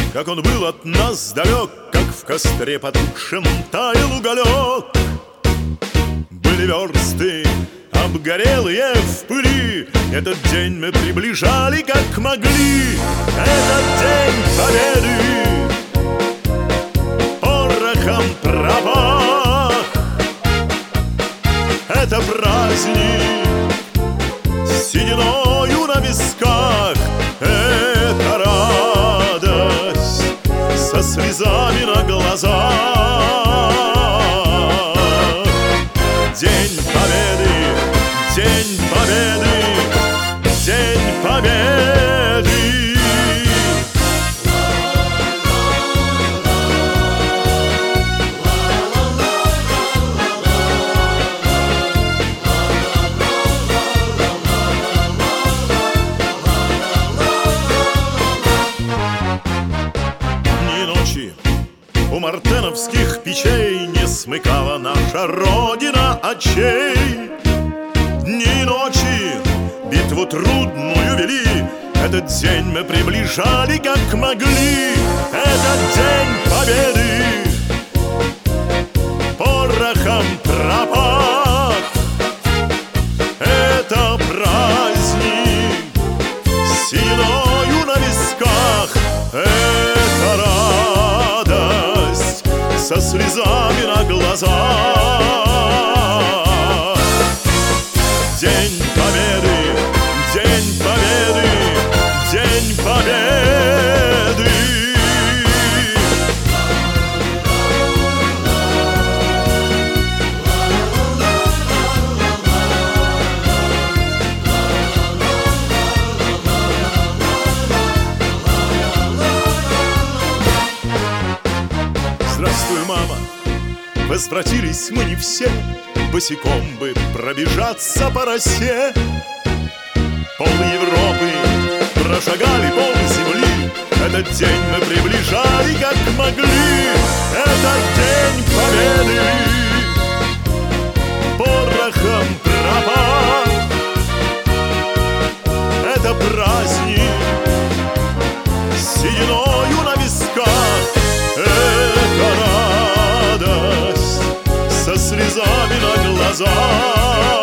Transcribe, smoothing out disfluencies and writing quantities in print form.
как он был от нас далек, как в костре потухшем таял уголек. Были версты обгорелые в пыли, этот день мы приближали как могли. Этот день победы порохом пропах. Это праздник с сединою на висках. Это радость со слезами на глазах. День победы, день победы, день победы. Ни ночи у мартеновских печей не смыкала наша Родина очей. Дни и ночи битву трудную вели, этот день мы приближали как могли. Этот день победы порохом пропах. Это праздник с сединою на висках. Это радость со слезами на глазах. День победы, день победы, день победы. Здравствуй, мама, возвратились мы не все, босиком бы пробежаться по росе. Пол Европы прошагали, пол земли, этот день мы приближали как могли. Этот день победы порохом пропах. Это праздник с сединою на висках. Это радость со слезами на глазах.